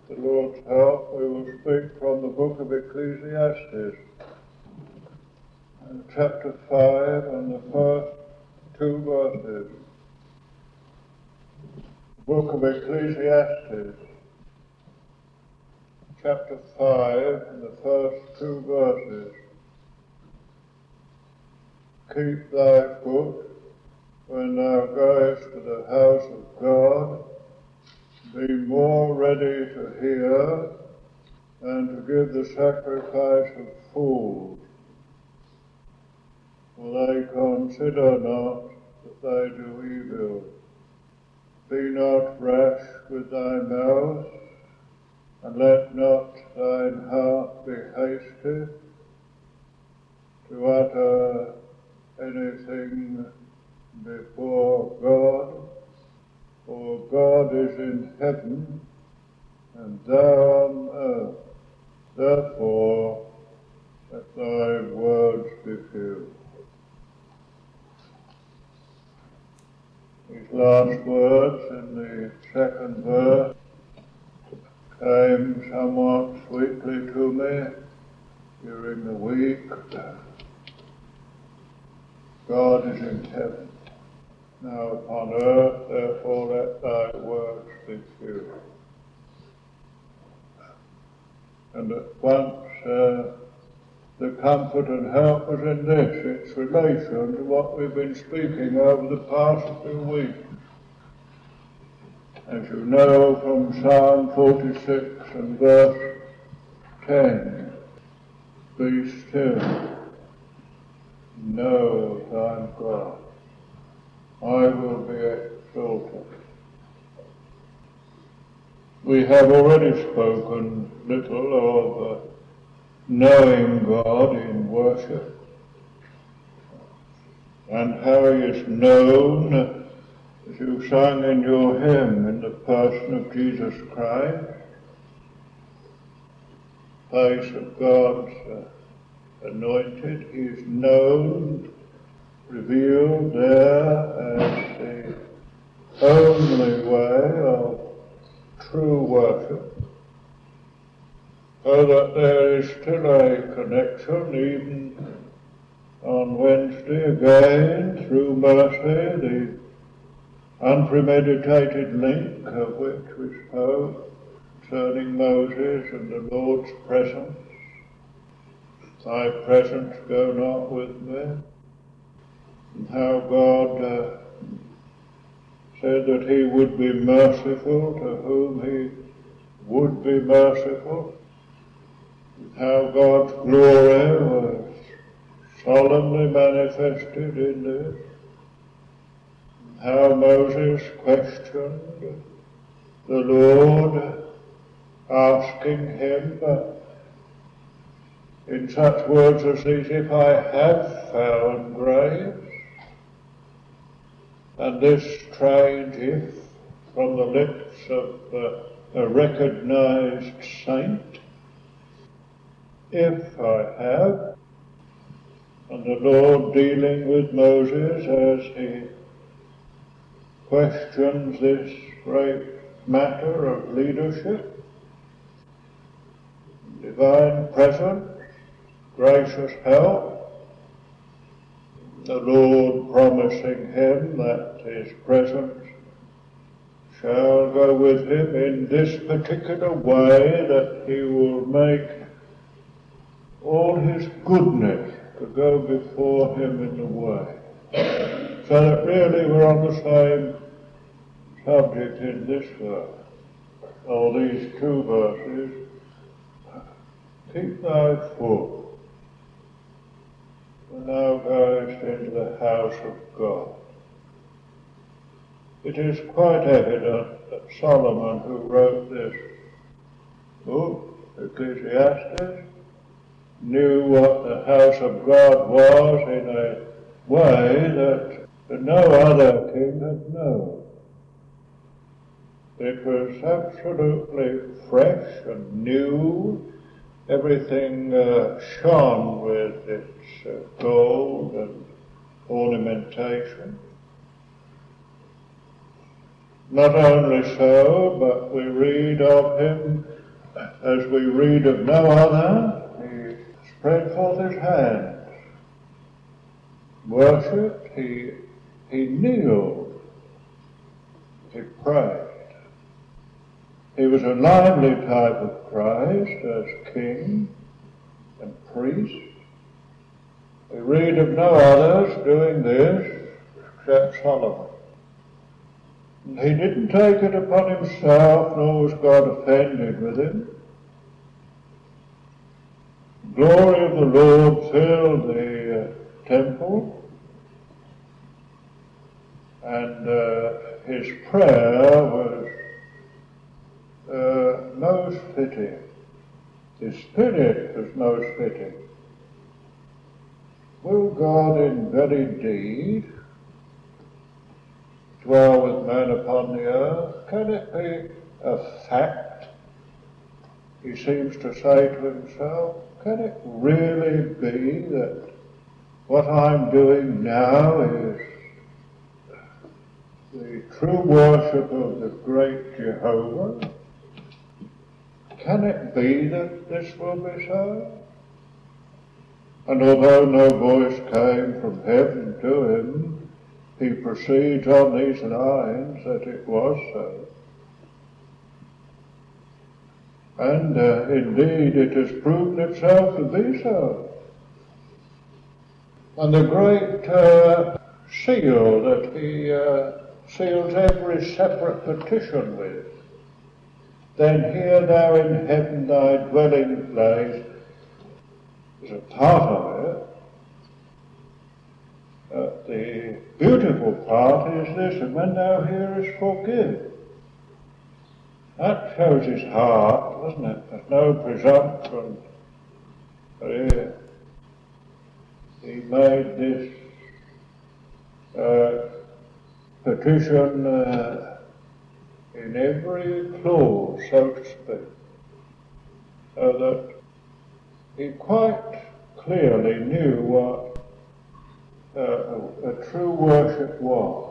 the Lord's help, we will speak from the book of Ecclesiastes, chapter 5 and the first 2 verses. Book of Ecclesiastes, chapter 5 and the first 2 verses. Keep thy foot when thou goest to the house of God. Be more ready to hear than to give the sacrifice of fools. For they consider not that they do evil. Be not rash with thy mouth, and let not thine heart be hasty to utter anything before God. For God is in heaven, and thou on earth. Therefore let thy words be few. These last words in the second verse came somewhat sweetly to me during the week. God is in heaven. Now upon earth, therefore let thy words be few. And at once the comfort and help was in this, its relation to what we've been speaking over the past few weeks. As you know from Psalm 46 and verse 10, be still, know that I'm God. I will be exalted. We have already spoken little of knowing God in worship and how he is known, as you sang in your hymn, in the person of Jesus Christ, face of God's anointed. He is known, revealed there as the only way of true worship, so that there is still a connection, even on Wednesday again, through mercy, the unpremeditated link of which we spoke concerning Moses and the Lord's presence. Thy presence go not with me. And how God said that he would be merciful to whom he would be merciful. And how God's glory was solemnly manifested in this. And how Moses questioned the Lord, asking him in such words as these, if I have found grace. And this strange if from the lips of a recognized saint, if I have, and the Lord dealing with Moses as he questions this great matter of leadership, divine presence, gracious help, the Lord promising him that his presence shall go with him in this particular way, that he will make all his goodness to go before him in the way. So that really we're on the same subject in this verse, or these 2 verses. Keep thy foot when thou goest into the house of God. It is quite evident that Solomon, who wrote this book, Ecclesiastes, knew what the house of God was in a way that no other king had known. It was absolutely fresh and new. Everything shone with its gold and ornamentation. Not only so, but we read of him as we read of no other. He spread forth his hands, worshipped, he kneeled, he prayed. He was a lively type of Christ as king and priest. We read of no others doing this except Solomon. And he didn't take it upon himself, nor was God offended with him. The glory of the Lord filled the temple, and his prayer was most fitting. His spirit was most fitting. Will God in very deed dwell with man upon the earth? Can it be a fact? He seems to say to himself, can it really be that what I'm doing now is the true worship of the great Jehovah? Can it be that this will be so? And although no voice came from heaven to him, he proceeds on these lines that it was so. And indeed it has proven itself to be so. And the great seal that he seals every separate petition with, then hear thou in heaven thy dwelling place, is a part of it. The beautiful part is this, and when thou hearest, forgive. That shows his heart, doesn't it? There's no presumption. He made this petition in every clause, so to speak, so that he quite clearly knew what a true worship was.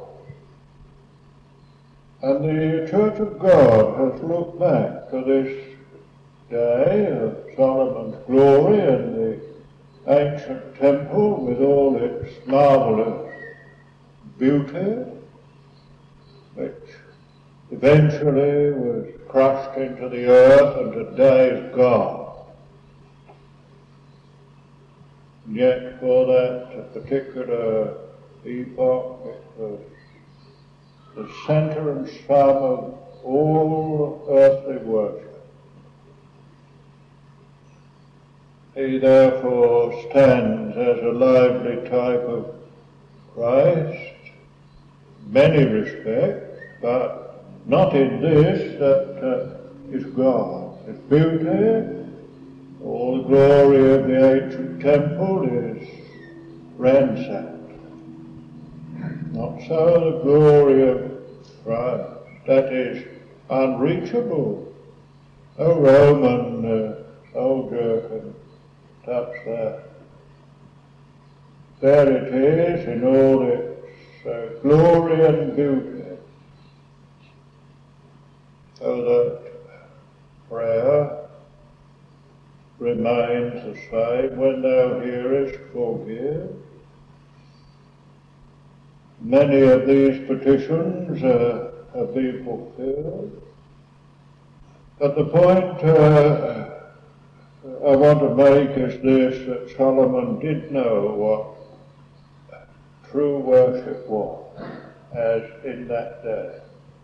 And the Church of God has looked back to this day of Solomon's glory and the ancient temple with all its marvellous beauty, which eventually was crushed into the earth and today is gone. And yet for that particular epoch it was the centre and sum of all earthly worship. He therefore stands as a lively type of Christ in many respects, but not in this, that is God. His beauty, all the glory of the ancient temple is ransacked. Not so the glory of Christ, that is unreachable. No Roman soldier can touch that. There it is in all its glory and beauty. So that prayer remains the same. When thou hearest, forgive. Many of these petitions have been fulfilled. But the point I want to make is this, that Solomon did know what true worship was, as in that day.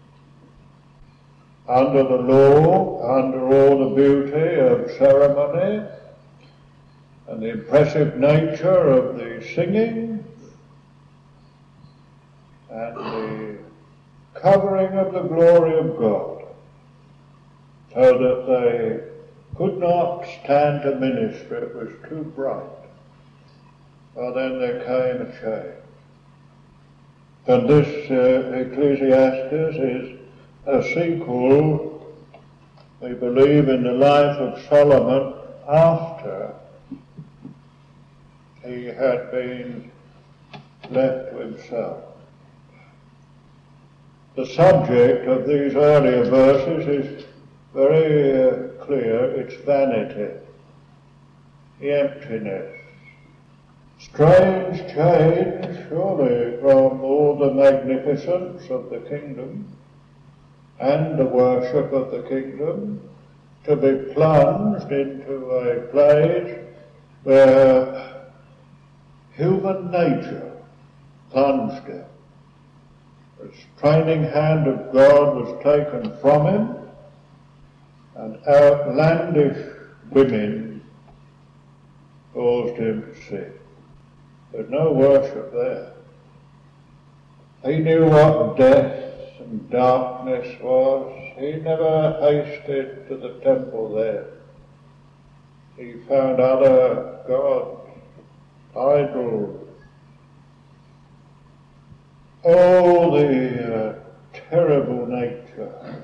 Under the law, under all the beauty of ceremony, and the impressive nature of the singing, and the covering of the glory of God, so that they could not stand to minister, it was too bright. Well, then there came a change. And this Ecclesiastes is a sequel, we believe, in the life of Solomon after he had been left to himself. The subject of these earlier verses is very clear. It's vanity, emptiness. Strange change, surely, from all the magnificence of the kingdom and the worship of the kingdom, to be plunged into a place where human nature plunged him. The training hand of God was taken from him, and outlandish women caused him to sin. There's no worship there. He knew what death and darkness was. He never hasted to the temple there. He found other gods, idols. Oh, the terrible nature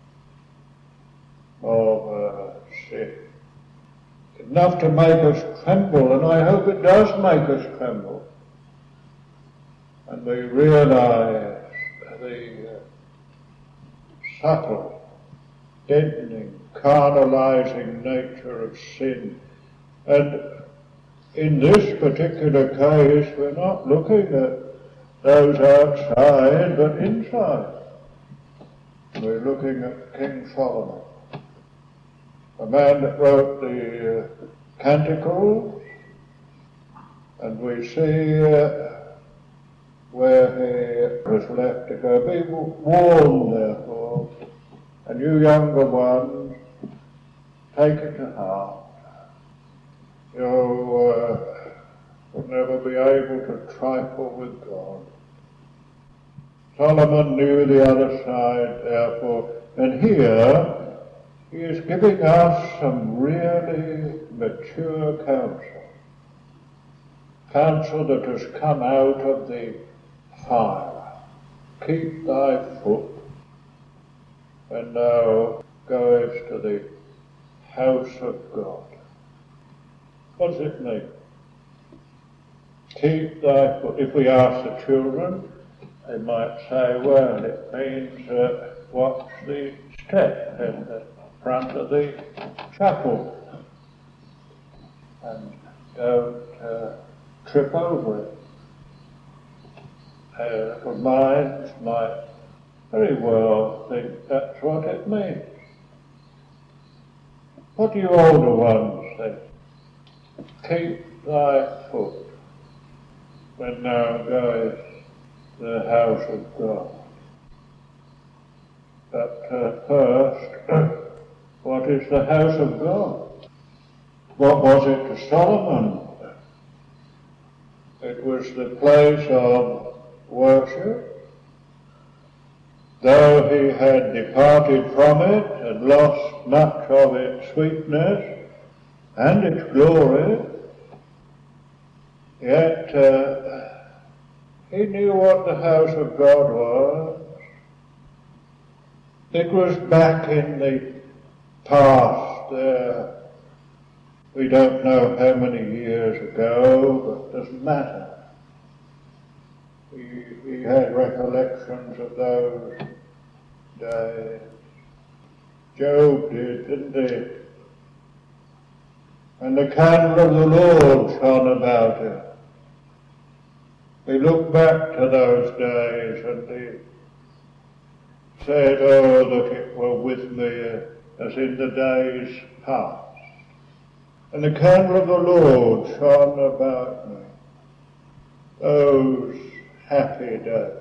of sin. Enough to make us tremble, and I hope it does make us tremble. And we realize the subtle, deadening, carnalizing nature of sin. And in this particular case, we're not looking at those outside, but inside. We're looking at King Solomon, a man that wrote the Canticles, and we see where he was left to go. Be warned, therefore, and you younger ones, take it to heart. You will never be able to trifle with God. Solomon knew the other side, therefore, and here he is giving us some really mature counsel that has come out of the fire. Keep thy foot when thou goest to the house of God. What does it mean? Keep thy foot. If we ask the children, they might say, well, it means watch the step in the front of the chapel and don't trip over it. Little minds might very well think that's what it means. What do you older ones think? Keep thy foot when thou goest to the house of God. But first, what is the house of God? What was it to Solomon? It was the place of worship. Though he had departed from it and lost much of its sweetness and its glory, yet he knew what the house of God was. It was back in the past there. We don't know how many years ago, but it doesn't matter. He had recollections of those days. Job did, didn't he? And the candle of the Lord shone about him. He looked back to those days and he said, oh, that it were with me as in the days past. And the candle of the Lord shone about me. Those happy days.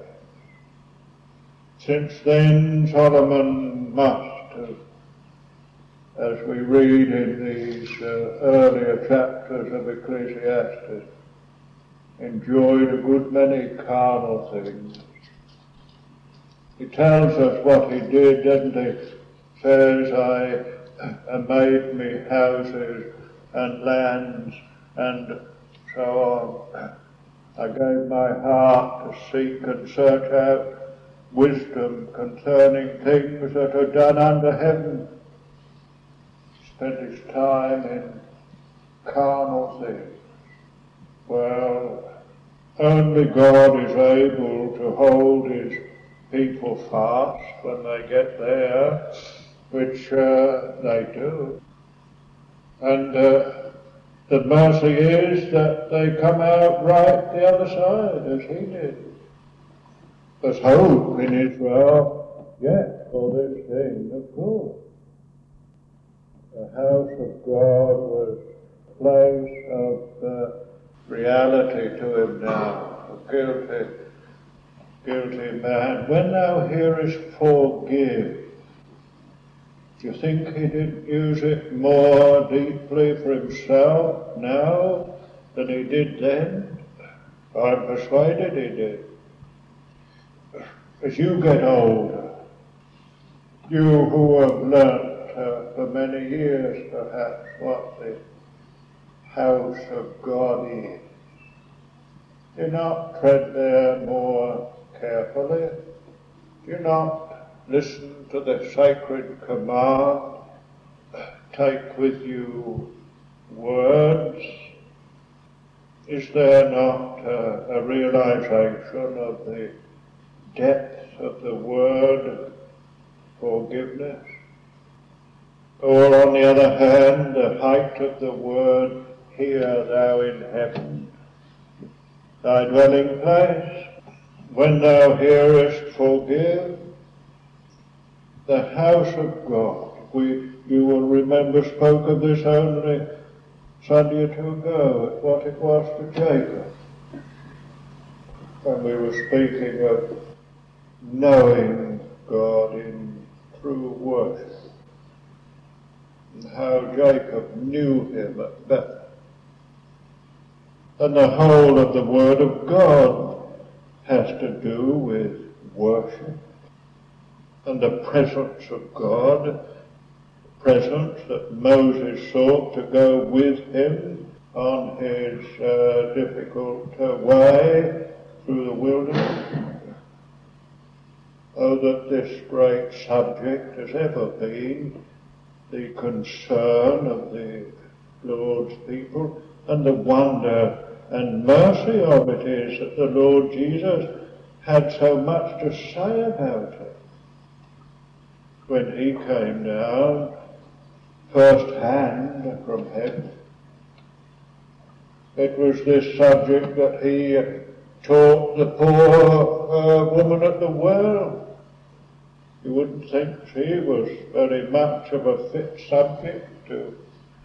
Since then, Solomon must have, as we read in these earlier chapters of Ecclesiastes, enjoyed a good many carnal things. He tells us what he did, doesn't he? Says, I made me houses and lands and so on. I gave my heart to seek and search out wisdom concerning things that are done under heaven. Spent his time in carnal things. Well, only God is able to hold his people fast when they get there, which they do. And the mercy is that they come out right the other side, as he did. There's hope in Israel yet for this thing of course. The house of God was a place of reality to him now, a guilty man. When thou hearest forgive, do you think he didn't use it more deeply for himself now than he did then? I'm persuaded he did. As you get older, you who have learnt for many years perhaps what the house of God is, do not tread there more carefully? Do not listen to the sacred command, take with you words? Is there not a realization of the depth of the word forgiveness? Or on the other hand, the height of the word, hear thou in heaven, thy dwelling place? When thou hearest forgive, the house of God. You will remember, spoke of this only Sunday or two ago, what it was to Jacob, when we were speaking of knowing God in true worship, and how Jacob knew him at Bethel. And the whole of the Word of God has to do with worship and the presence of God, the presence that Moses sought to go with him on his difficult way through the wilderness. Oh, that this great subject has ever been the concern of the Lord's people, and the wonder and mercy of it is that the Lord Jesus had so much to say about it when he came down first hand from heaven. It was this subject that he taught the poor woman at the well. You wouldn't think she was very much of a fit subject to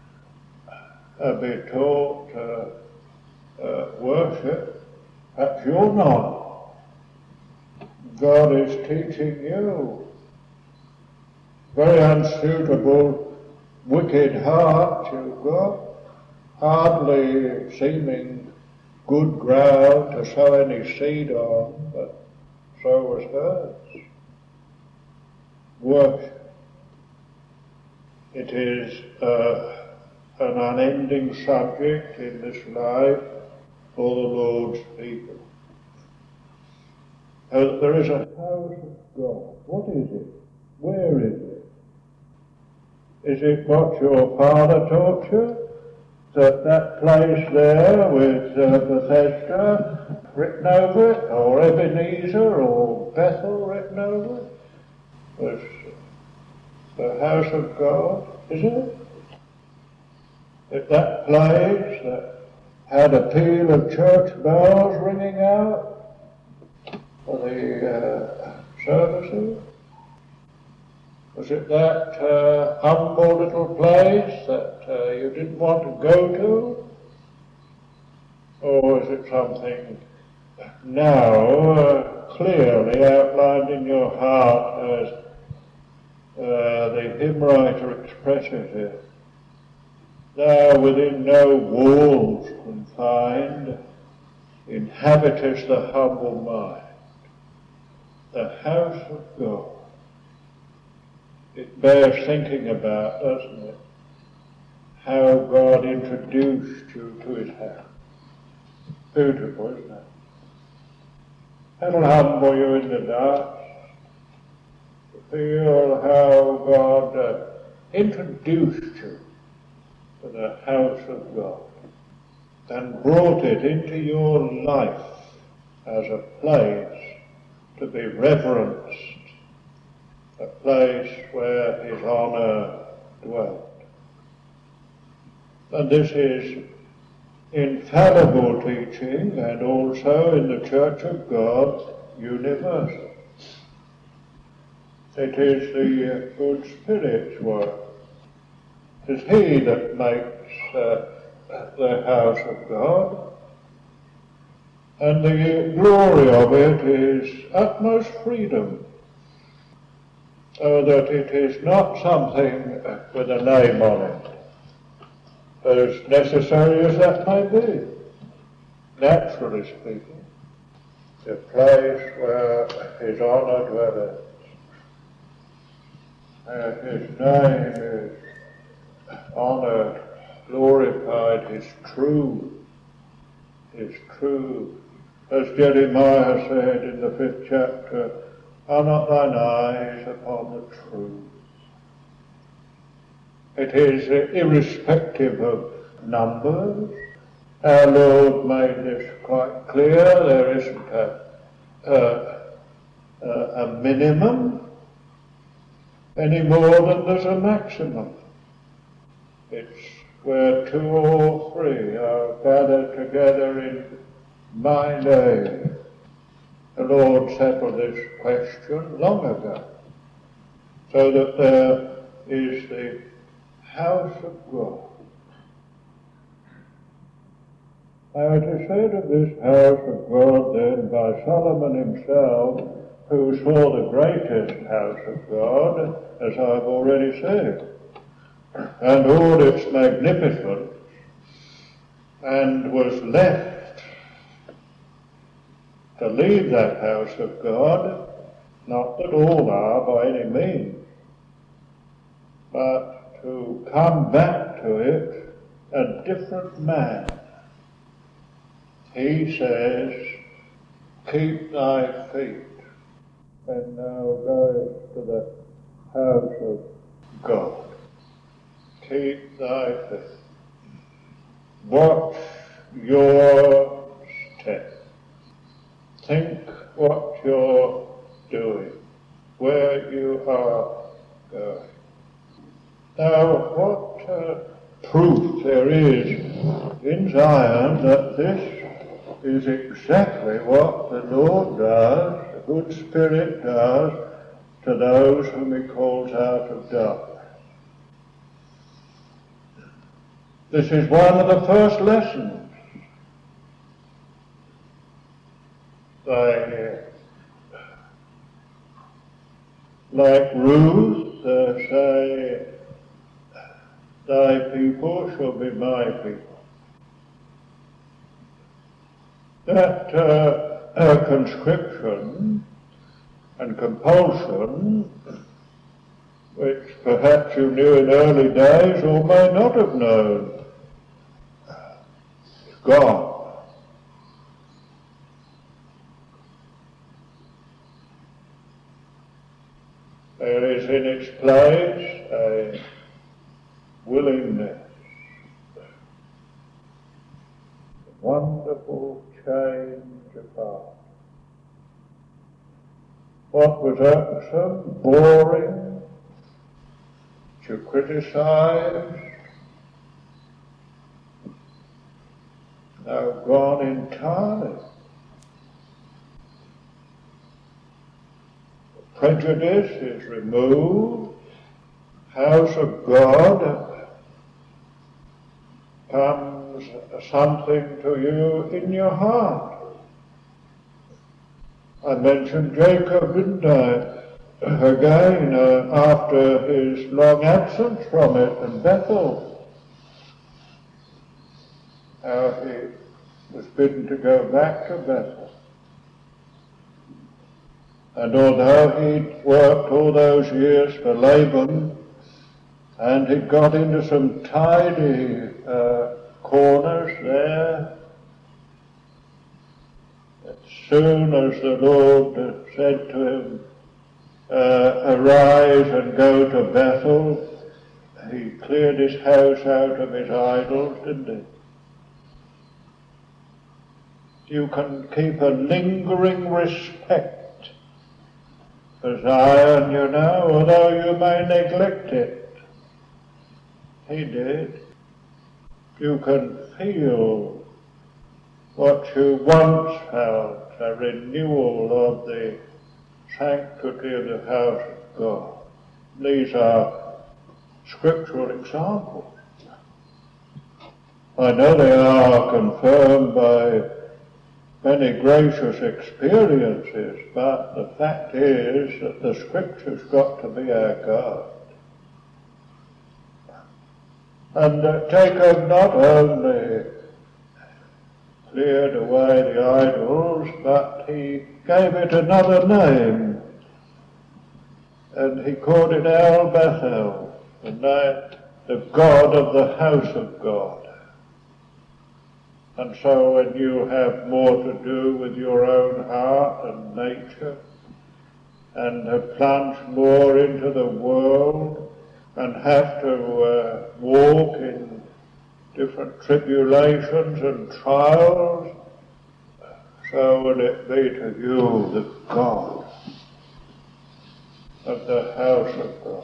be taught worship. Perhaps you're not. God is teaching you. Very unsuitable, wicked heart you've got, hardly seeming good ground to sow any seed on, but so was hers. Worship. It is an unending subject in this life for the Lord's people. There is a house of God. What is it? Where is it? Is it what your father taught you? That place there with Bethesda written over it, or Ebenezer, or Bethel written over it, was the house of God, isn't it? That place that had a peal of church bells ringing out for the services? Was it that humble little place that you didn't want to go to? Or is it something now clearly outlined in your heart as the hymn writer expresses it? Thou within no walls confined, inhabitest the humble mind, the house of God. It bears thinking about, doesn't it? How God introduced you to his house. Beautiful, isn't it? That'll humble you in the dust. To feel how God introduced you to the house of God and brought it into your life as a place to be reverenced, a place where his honour dwelt. And this is infallible teaching, and also in the Church of God, universal. It is the good Spirit's work. It is he that makes the house of God, and the glory of it is utmost freedom, so that it is not something with a name on it, as necessary as that may be, naturally speaking, a place where his honour dwelleth. His name is honoured, glorified, his truth. As Jeremiah said in the 5th chapter, are not thine eyes upon the truth? It is irrespective of numbers. Our Lord made this quite clear. There isn't a minimum any more than there's a maximum. It's where 2 or 3 are gathered together in my name. The Lord settled this question long ago, so that there is the house of God. Now it is said of this house of God then by Solomon himself, who saw the greatest house of God, as I've already said, and all its magnificence, and was left to leave that house of God, not that all are by any means, but to come back to it a different man. He says, keep thy feet when thou goest to the house of God. Keep thy feet. Watch your step. Think what you're doing, where you are going. Now, what proof there is in Zion that this is exactly what the Lord does, the good Spirit does, to those whom he calls out of darkness. This is one of the first lessons. Like Ruth, say, thy people shall be my people. That conscription and compulsion, which perhaps you knew in early days or may not have known, is gone. There is in its place a willingness, a wonderful change of heart. What was irksome, boring, to criticize, now gone entirely. Prejudice is removed. House of God comes something to you in your heart. I mentioned Jacob, didn't I? Again, after his long absence from it and Bethel, how he was bidden to go back to Bethel. And although he'd worked all those years for Laban, and he'd got into some tidy corners there, as soon as the Lord said to him, arise and go to Bethel, he cleared his house out of his idols, didn't he? You can keep a lingering respect For Zion, you know, although you may neglect it, he did. You can feel what you once felt, a renewal of the sanctity of the house of God. These are scriptural examples. I know they are confirmed by many gracious experiences, but the fact is that the Scripture's got to be our guide. And Jacob not only cleared away the idols, but he gave it another name, and he called it El Bethel, the God of the house of God. And so when you have more to do with your own heart and nature, and have plunged more into the world, and have to walk in different tribulations and trials, so will it be to you, the God of the house of God.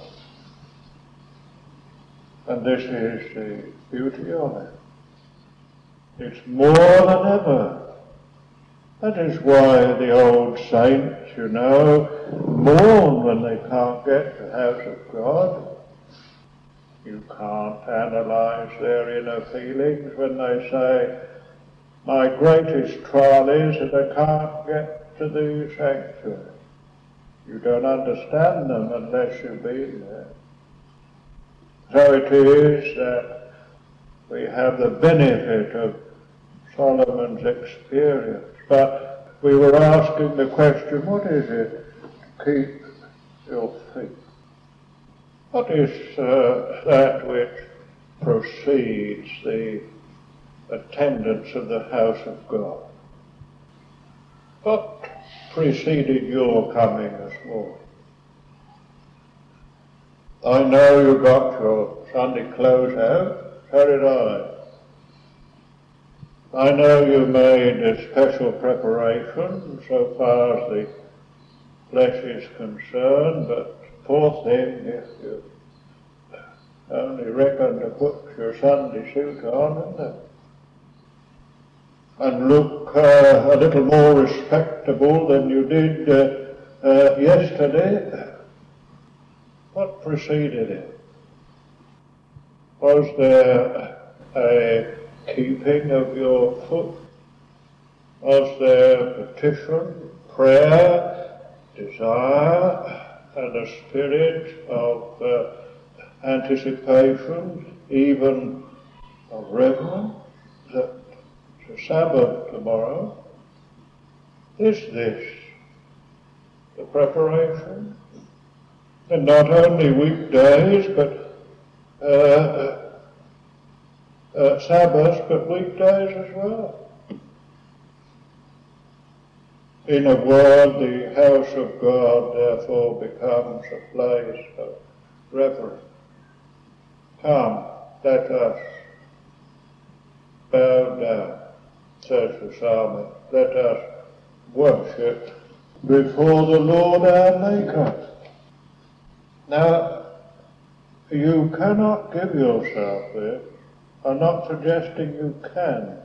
And this is the beauty of it. It's more than ever. That is why the old saints, you know, mourn when they can't get to the house of God. You can't analyse their inner feelings when they say, my greatest trial is that I can't get to the sanctuary. You don't understand them unless you've been there. So it is that we have the benefit of Solomon's experience. But we were asking the question, what is it to keep your feet? What is that which precedes the attendance of the house of God? What preceded your coming this morning? I know you got your Sunday clothes out, so did I. I know you made a special preparation so far as the flesh is concerned, but poor thing, if you only reckon to put your Sunday suit on and look a little more respectable than you did yesterday. What preceded it? Was there a keeping of your foot? Was there petition, prayer, desire, and a spirit of anticipation, even of reverence, that it's a Sabbath tomorrow? Is this the preparation? And not only weekdays, but Sabbaths, but weekdays as well. In a word, the house of God therefore becomes a place of reverence. Come, let us bow down, says the psalmist. Let us worship before the Lord our Maker. Now, you cannot give yourself this. I'm not suggesting you can.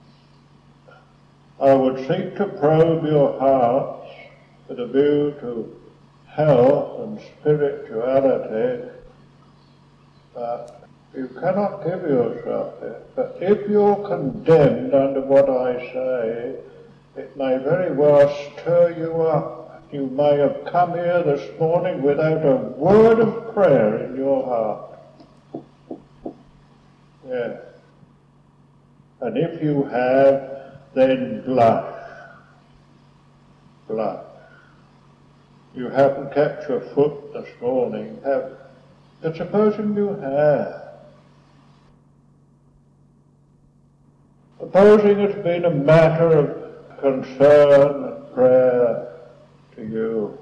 I would seek to probe your hearts with a view to health and spirituality, but you cannot give yourself it. But if you're condemned under what I say, it may very well stir you up. You may have come here this morning without a word of prayer in your heart. Yes. And if you have, then blush. Blush. You haven't kept your foot this morning, have you? But supposing you have. Supposing it's been a matter of concern and prayer to you.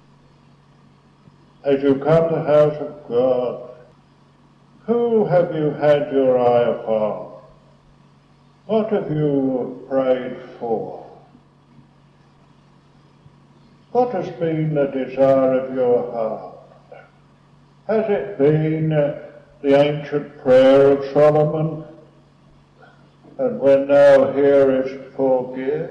As you come to the house of God, who have you had your eye upon? What have you prayed for? What has been the desire of your heart? Has it been the ancient prayer of Solomon, and when thou hearest, forgive?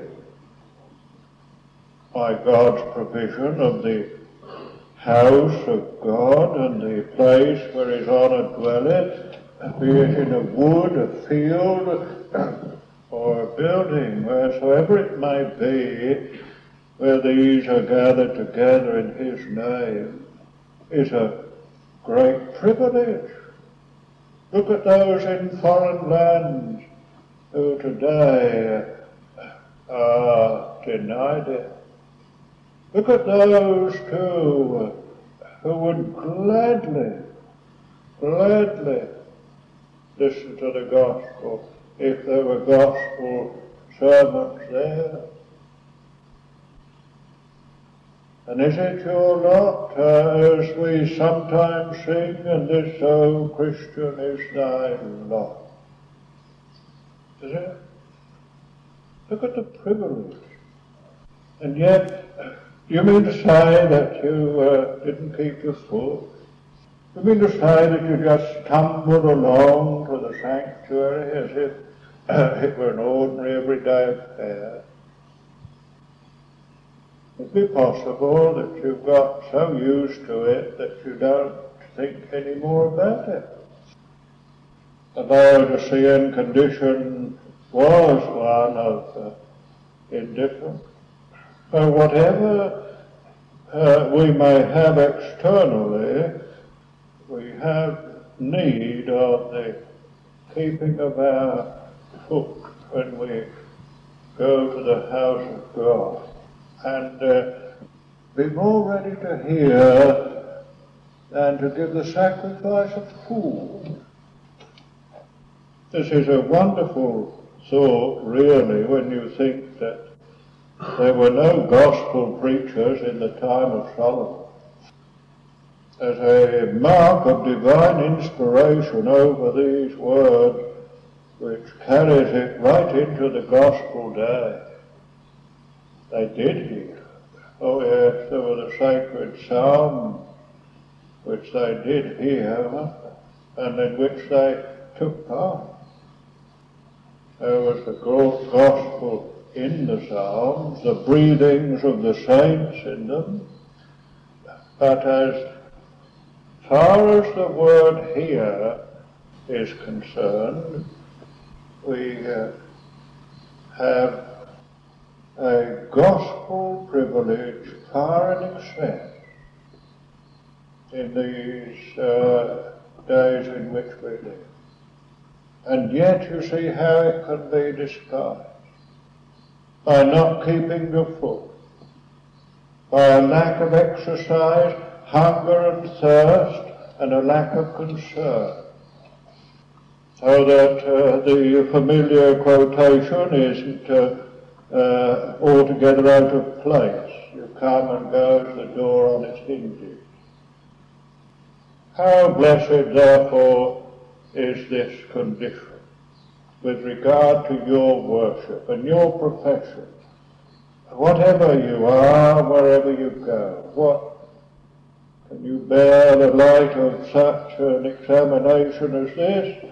By God's provision of the house of God and the place where his honour dwelleth, be it in a wood, a field, or a building, wheresoever it may be, where these are gathered together in his name, is a great privilege. Look at those in foreign lands who today are denied it. Look at those too who would gladly listen to the gospel if there were gospel sermons there. And is it your lot, as we sometimes sing, and this, O Christian, is thy lot? Is it? Look at the privilege. And yet, do you mean to say that you didn't keep your foot? Do you mean to say that you just stumbled along to the sanctuary as if it were an ordinary everyday affair? It be possible that you've got so used to it that you don't think any more about it. The Laodicean condition was one of indifference. So whatever we may have externally, we have need of the keeping of our foot when we go to the house of God, and be more ready to hear than to give the sacrifice of food. This is a wonderful thought, really, when you think that there were no gospel preachers in the time of Solomon. As a mark of divine inspiration over these words, which carries it right into the gospel day. They did hear. Oh yes, there were the sacred psalms which they did hear and in which they took part. There was the gospel in the psalms, the breathings of the saints in them, but as far as the word here is concerned, we have a gospel privilege far in excess in these days in which we live. And yet you see how it can be despised. By not keeping the foot, by a lack of exercise, hunger and thirst, and a lack of concern. So that the familiar quotation isn't altogether out of place. You come and go to the door on its hinges. How blessed, therefore, is this condition with regard to your worship and your profession. Whatever you are, wherever you go, what can you bear the light of such an examination as this?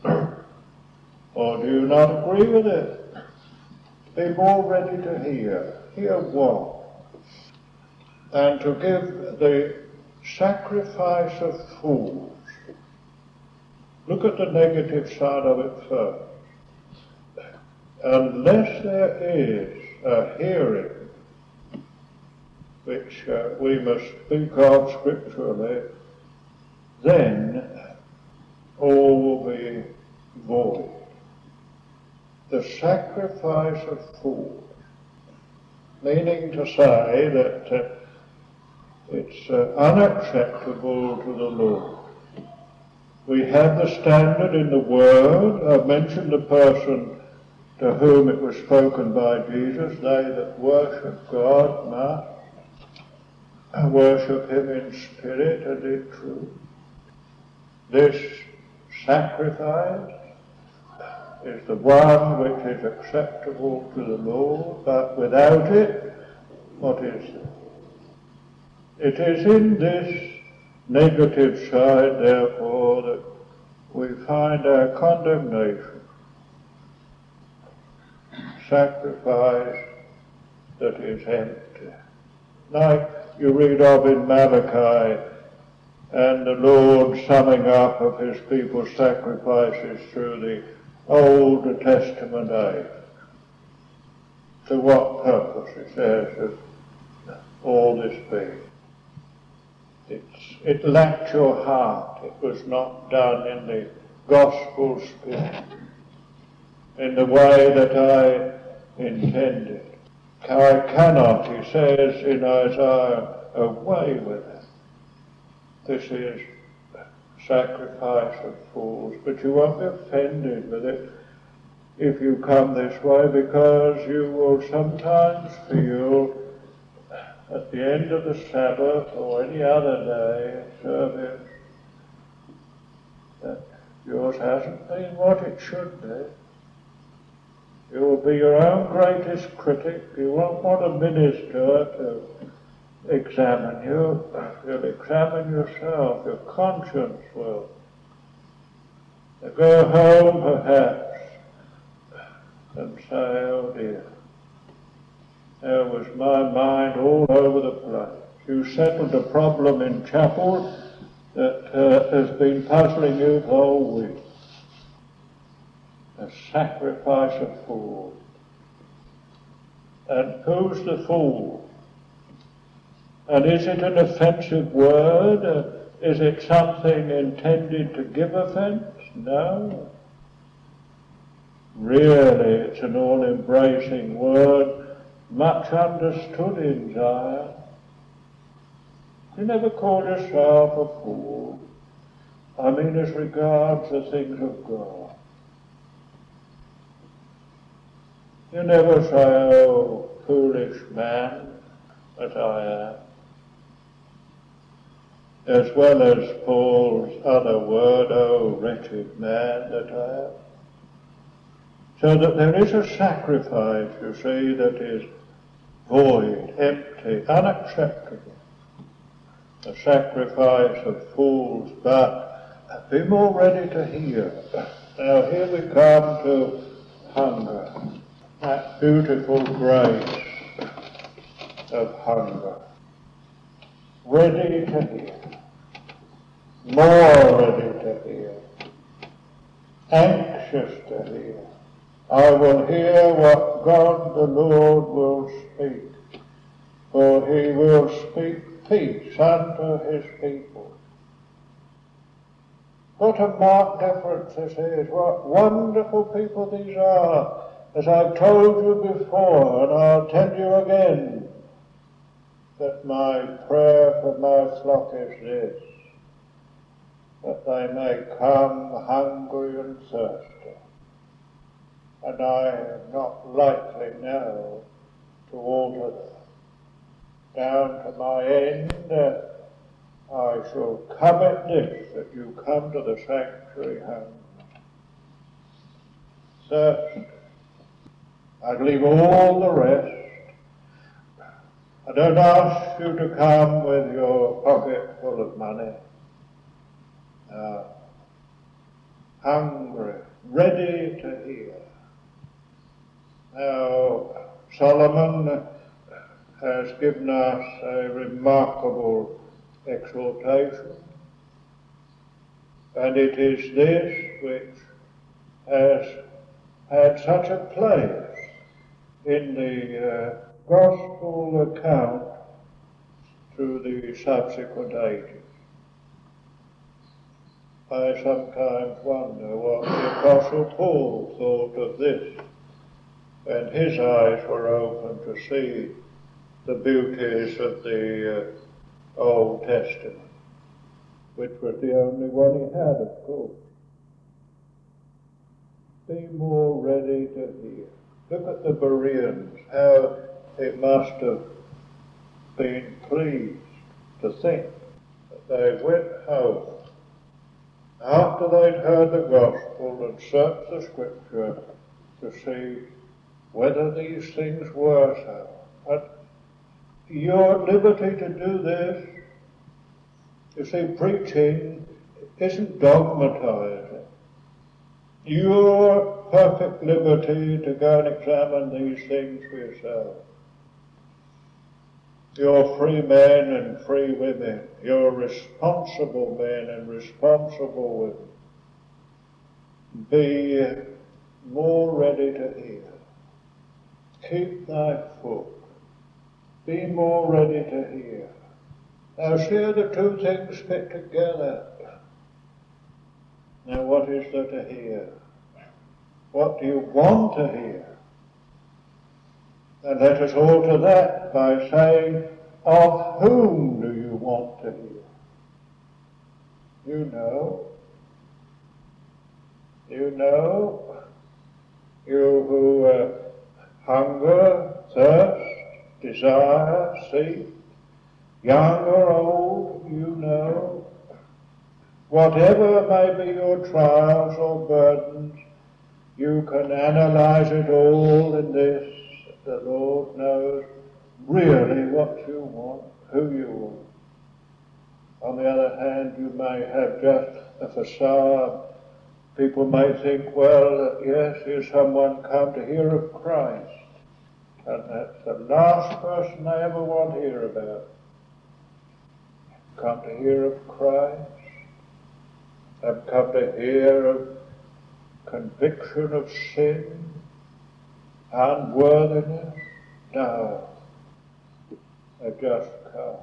Or do you not agree with it? Be more ready to hear what? And to give the sacrifice of fools. Look at the negative side of it first. Unless there is a hearing, which we must speak of scripturally, then all will be void. The sacrifice of fools, meaning to say that it's unacceptable to the Lord. We have the standard in the Word. I've mentioned the person to whom it was spoken by Jesus, they that worship God must worship him in spirit and in truth. This sacrifice is the one which is acceptable to the Lord, but without it, what is it? It is in this negative side, therefore, that we find our condemnation. Sacrifice that is empty. Like you read of in Malachi, and the Lord summing up of his people's sacrifices through the Old Testament age. To what purpose, he says, should all this be? It lacked your heart. It was not done in the gospel spirit, in the way that I intended. I cannot, he says in Isaiah, away with it. This is sacrifice of fools, but you won't be offended with it if you come this way, because you will sometimes feel at the end of the Sabbath or any other day service that yours hasn't been what it should be. You will be your own greatest critic. You won't want a minister to examine you. You'll examine yourself. Your conscience will. You go home perhaps and say, oh dear, there was my mind all over the place. You settled a problem in chapel that has been puzzling you the whole week. A sacrifice of fools. And who's the fool? And is it an offensive word? Is it something intended to give offense? No. Really, it's an all-embracing word, much understood in Zion. You never call yourself a fool. I mean as regards the things of God. You never say, oh, foolish man that I am. As well as Paul's other word, oh, wretched man that I am. So that there is a sacrifice, you see, that is void, empty, unacceptable. A sacrifice of fools, but be more ready to hear. Now here we come to hunger, that beautiful grace of hunger. Ready to hear, more ready to hear, anxious to hear. I will hear what God the Lord will speak, for he will speak peace unto his people. What a marked difference this is. What wonderful people these are. As I've told you before, and I'll tell you again, that my prayer for my flock is this, that they may come hungry and thirsty. And I am not likely now to alter that. Down to my end, I shall covet this, that you come to the sanctuary hungry. Thirst. I'd leave all the rest. I don't ask you to come with your pocket full of money. Hungry, ready to hear. Now, Solomon has given us a remarkable exhortation, and it is this which has had such a place in the gospel account through the subsequent ages. I sometimes wonder what the Apostle Paul thought of this, and his eyes were open to see the beauties of the Old Testament, which was the only one he had, of course. Be more ready to hear. Look at the Bereans, how it must have been pleased to think that they went home after they'd heard the gospel and searched the scripture to see whether these things were so. your liberty to do this. You see, preaching isn't dogmatizing. Your perfect liberty to go and examine these things for yourself. You're free men and free women. You're responsible men and responsible women. Be more ready to hear. Keep thy foot. Be more ready to hear. Now see how the two things fit together. Now what is there to hear? What do you want to hear? And let us alter that by saying, of whom do you want to hear? You know. You know. You who hunger, thirst, desire, seek, young or old, you know. Whatever may be your trials or burdens, you can analyze it all in this. The Lord knows really what you want, who you want. On the other hand, you may have just a facade. People may think, well, yes, here's someone come to hear of Christ. And that's the last person they ever want to hear about. Come to hear of Christ. They've come to hear of conviction of sin, unworthiness. No. They just come.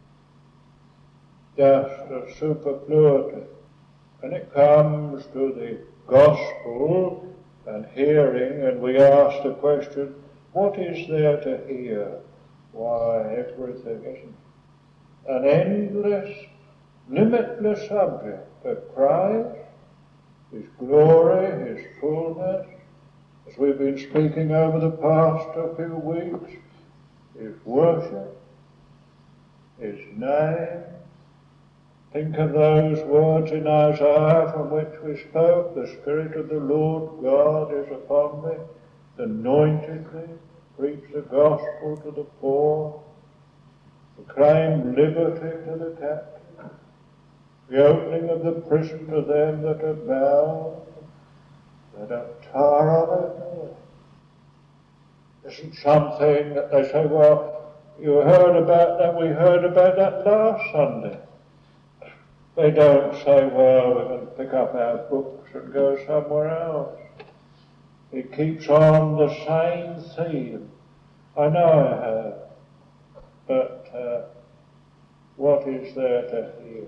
Just a superfluity. When it comes to the gospel and hearing, and we ask the question, what is there to hear? Why, everything, isn't it? An endless, limitless subject of Christ, His glory, His fullness, as we've been speaking over the past few weeks, His worship, His name. Think of those words in Isaiah from which we spoke, the Spirit of the Lord God is upon me, anointed me, preach the gospel to the poor, proclaim liberty to the captive, the opening of the prison to them that are bound, that are tormented. Isn't something that they say, well, you heard about that, we heard about that last Sunday. They don't say, well, we're going to pick up our books and go somewhere else. It keeps on the same theme. I know I have. But what is there to hear?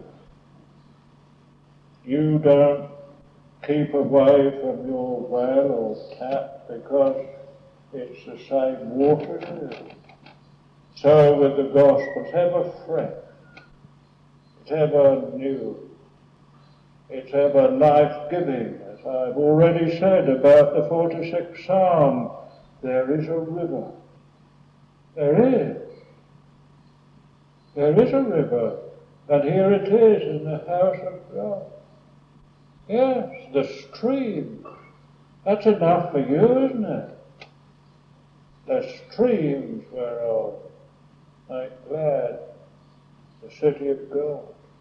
You don't keep away from your well or tap because it's the same water to you. So with the gospel, it's ever fresh. It's ever new. It's ever life-giving. As I've already said about the 46th Psalm, there is a river. There is. There is a river. And here it is in the house of God. Yes, the stream. That's enough for you, isn't it? The streams whereof make glad the city of God.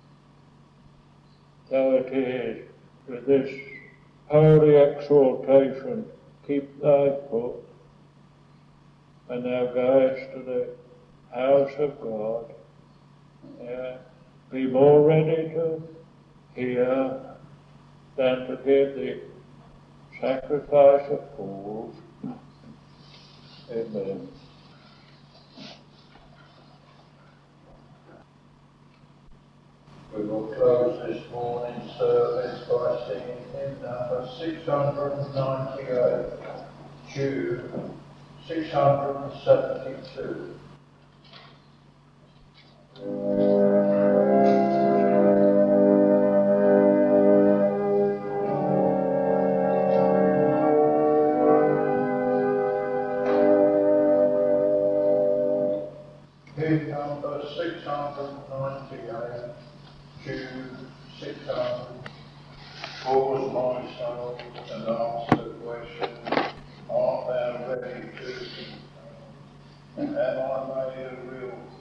So it is with this holy exhortation, keep thy foot, and thou goest to the house of God. Be more ready to hear than to give the sacrifice of fools. Amen. We will close this morning's service by singing hymn number 698, Jude 672. Hymn number 698, Jude 600. Pause my soul and ask the question, art thou ready to? Am I made a real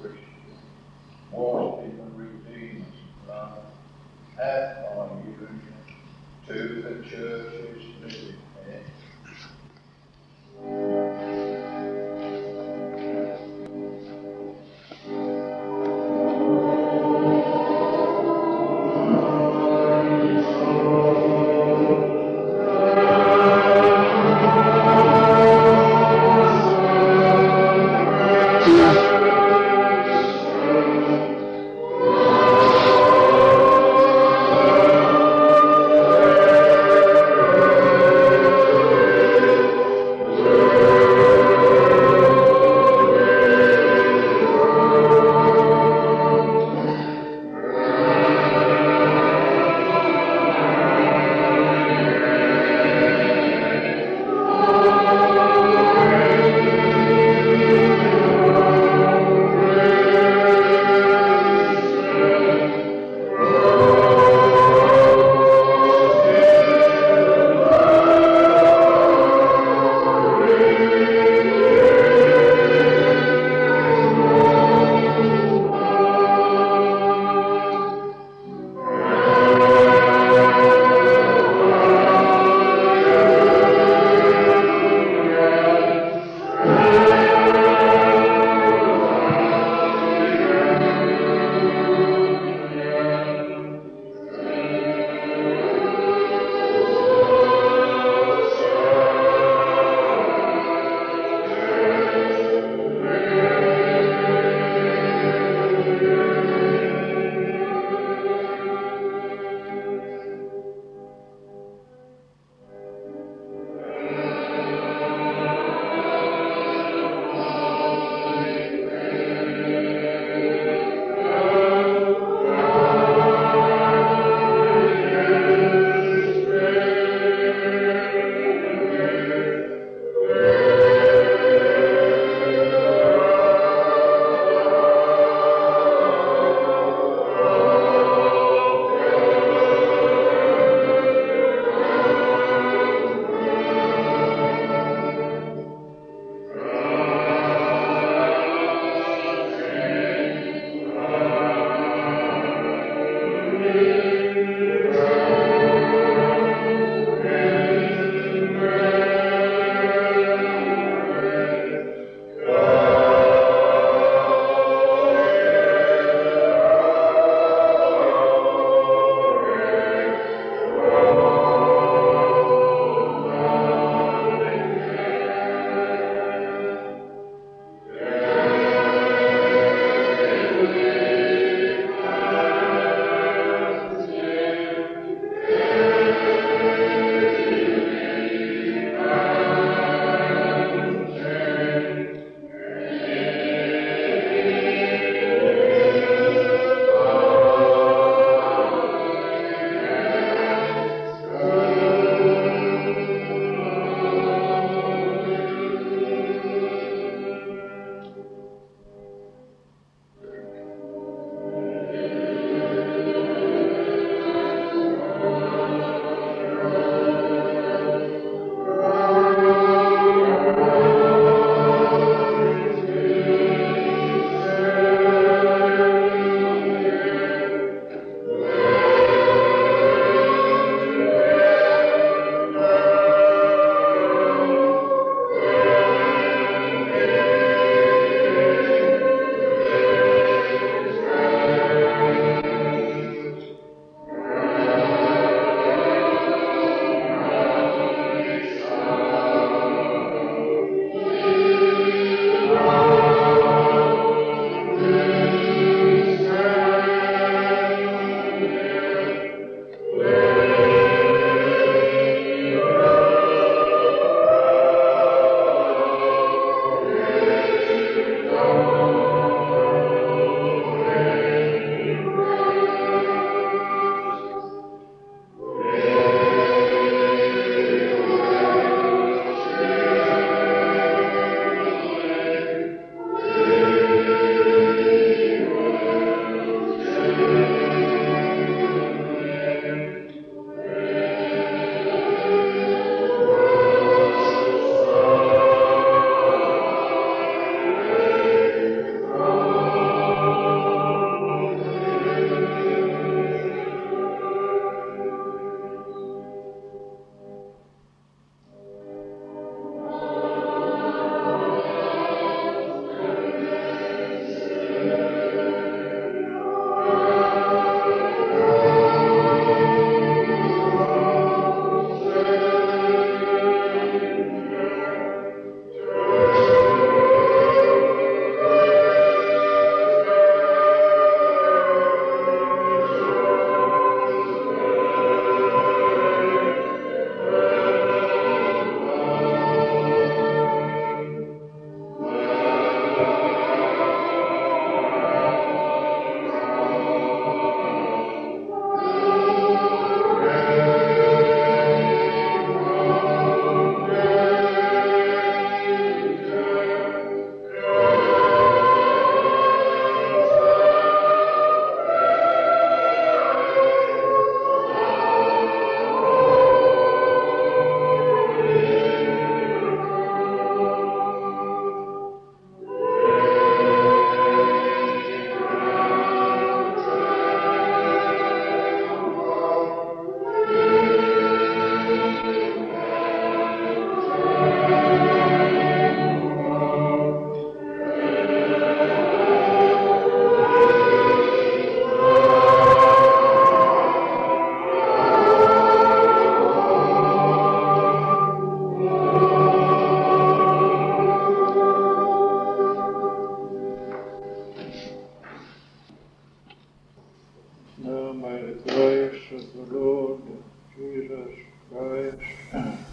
Christ.